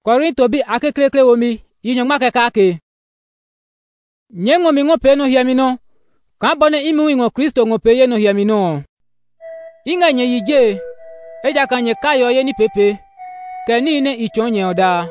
Korinto bi akekrekre womi yinyongma kekake. Nyengo mi ngope no hiamino. Kambone imi ngo Kristo ngope ye no hiamino. Inga nye yije. Eja kanye kayo ye ni pepe. Keni ne ichonye oda.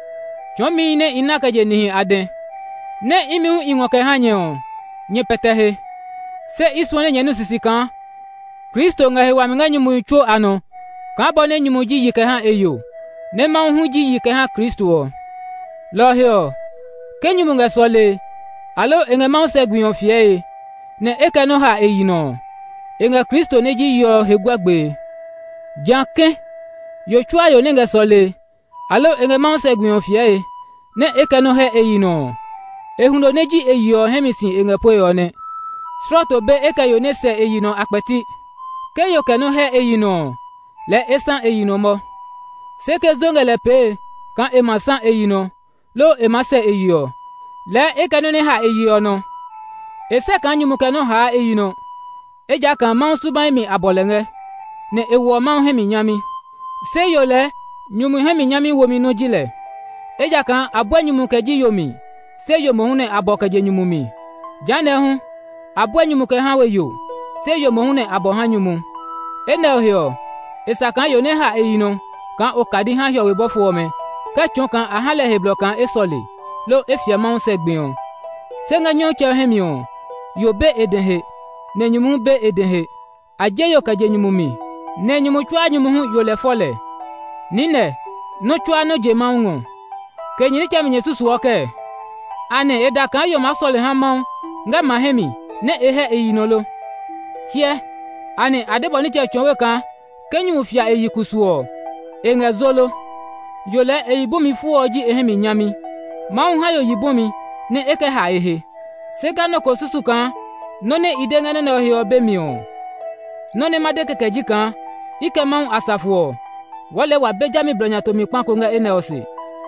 Chomi ne inaka je ni ade. Ne imi ingo ke hanye nye petehe. Se iswane nye nusisikan. Kristo nga hewa nga nyumu cho ano. Kambone nyumu ji yike ha eyo. Ne ma hu ji yike ha Kristo. Lo heo. Kenyumu nga sole. Alo enge ma se gwion fie. Ne eke no ha eyino. Enge Kristo ne ji yo hegwagbe. Janke. Yo chua yo nenge sole. Alo enge ma se gwion fie. Ne eke no he eyino. Ehundo neji eyo hemisi enge poyo ne. Sroto be eke yo ne se eyino akpeti. Ke yo ke no he eyino. Le esan eyino mo. Seke zonge le pe. Kan emasan eyino. Lo emase eyo. Le eke no ne ha eyo no. Ese kan nyumu ke no ha eyino. Eja kan man suban mi abolenge. Ne ewo man hemi nyami. Se yo le. Nyumu hemi nyami womi no jile. Eja kan abwe nyumu ke ji yomi. Se yo mohune aboke je nyumu mi. Jane hu. Abwe nyumu ke hanwe yo. Se yo mohune abohan nyumu. Ene ohio. Esa kan yo ne ha eyino. Kan okadi han hyo webofo me. Ka chon kan ahale heblo kan esole. Lo efia ma se gbeon. Se nga nyon che hemio. Yo be edenhe. Ne nyumu be edenhe. Aje yo ka je nyumu mi. Ne nyumu chwa nyumu hu yo le fole. Nine. No chwa no je ma ungo. Ke nyini cha minye susu oke. Ane eda kan yo masole hamon nga mahemi ne ehe eyinolo. Hie ane adebo ni che chonwe kan kenyu fia eyikusuo. Enga zolo. Yo le eyibumi fuo ji ehemi nyami. Maun ha yo yibumi ne eke ha ehe. Sega no ko susu kan no ne idengane no he obemio. No ne madeke keji kan ike maun asafuo. Wale wa bejami blonya to mi kwanko nga ene osi.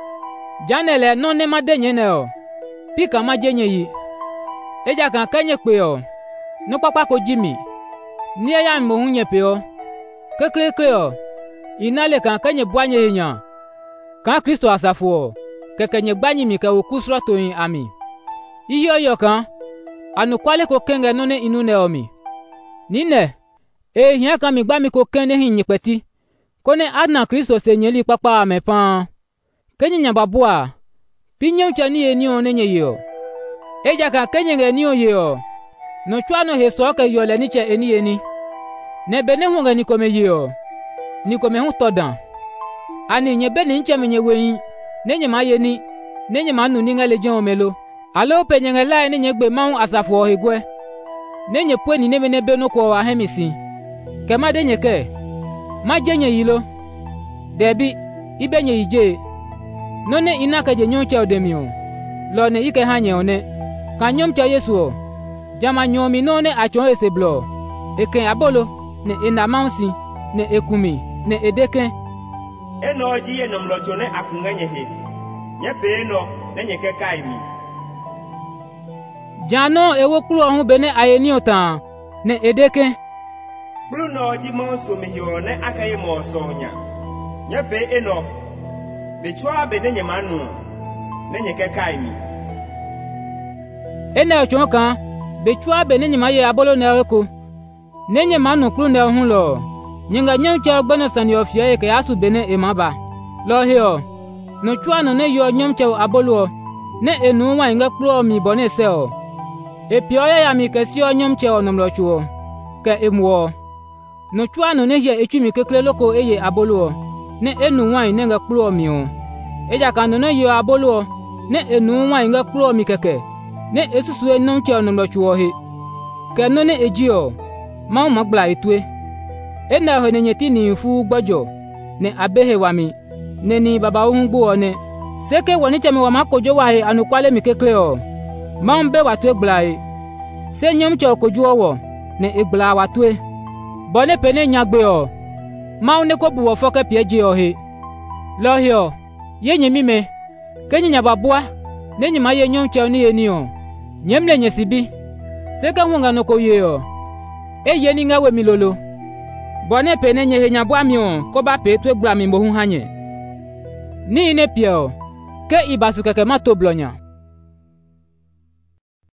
Janele no ne madenye ne o. Pika majenye yi. Eja kan kenye pe o. No papa ko jimi. Ni ya mo hunye pe o. Kekle o. Inale kan kenye bwanye hinya. Kan Kristo asafu o. Kekenye gbanyi mi ke okusro to yin ami. Iyo yo kan. Anu kwale ko kenge no ne inu ne omi. Nine. Hien kan mi gba mi ko kene hin nyepeti. Kone adna Kristo se nyeli papa amepan. Kenye nyababua. Pinyo chani eni one nye yo. Eja ka kenye ngeni yo. No chwano he soke yo le niche eni. Ne bene hunga ni kome yo. Ni kome hu todan. Ani nye bene nche menye weyin. Nenye ma yeni. Nenye ma nu ninga lejen omelo. Alo penye ngela nenye gbe maun asafu ohegwe. Nenye pwe ni nebe nebe no kwa wahemisi. Kema denye ke. Ma jenye yilo. Debi. Ibenye ije. None inaka je nyoncha odemio. Lo ne ike hanye one. Kan nyomcha Yesu o. Jama nyomi none achon eseblo. Eken abolo. Ne enamansi. Ne ekumi. Ne edeke. Eno ji ye nomlochone akungenye he. Nyepe eno nenye keka imi. Jano ewo kulu ohun bene ayeni otan. Ne edeke. Blu no ji monso miyo ne akaye mo sonya. Nyepe eno. Bechwa be nenye manu nenye keka imi. Ene ochon kan bechwa be nenye maye abolo na eko. Nenye manu kru na hun lo. Nyinga nyomcha gbeno sani ofia e ke asu bene emaba. Lo heo. No chwa no ne yo nyomcha abolo. Ne enu wa inga kru mi bone se o. E pioya ya mi kesi o nyomcha onomlo chuo. Ke emwo. No chwa no ne ye echumi kekle loko eye abolo. Ne enu wan nenga kplo mi o. Eja kan no yo abolo. Ne enu wan nga kplo mi keke. Ne esusu enum che onum chuo he. Ke no ne eji o. Ma mo gbla etue. Ena ho ne nyeti ni fu gbojo. Ne abehe wa mi. Ne ni baba ohun gbo one. Seke woni chemi wa makojo wa he anu kwale mi kekle o. Ma mbe wa tue gbla e. Se nyom che okoju owo. Ne egbla wa tue. Bone pene nyagbe o. Ma une ko buwo foke pieje o he. Lo hio. Ye nyemi me. Kenye nyababua. Nenye ma ye nyom che ni eni o. Nyemle nyesibi. Seka hunga no ko ye o. E ye ni nga we milolo. Bone pene nye he nyabua mi o. Ko ba pe tue gbla mi mo hu hanye. ni ne pieo ke ibasu keke ma to blonya